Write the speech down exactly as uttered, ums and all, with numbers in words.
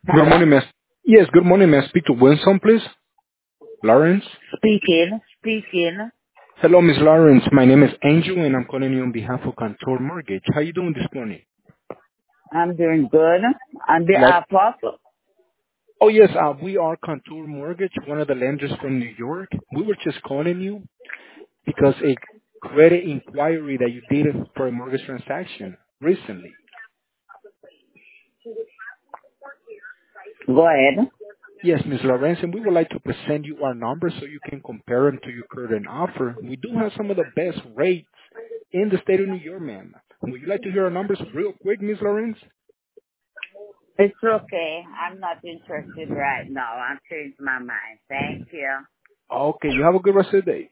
Good Hello? morning, Miss. Yes, good morning, May I speak to Wilson, please? Lawrence? Speaking, speaking. Hello, Miss Lawrence. My name is Angel, and I'm calling you on behalf of Contour Mortgage. How you doing this morning? I'm doing good. On Glad. behalf of, Oh, yes, uh, we are Contour Mortgage, one of the lenders from New York. We were just calling you because a credit inquiry that you did for a mortgage transaction recently. go ahead. Yes, Miss Lawrence, and we would like to present you our numbers so you can compare them to your current offer. We do have some of the best rates in the state of New York, ma'am. Would you like to hear our numbers real quick, Miss Lawrence? It's okay. I'm not interested right now. I've changed my mind. Thank you. Okay, you have a good rest of the day.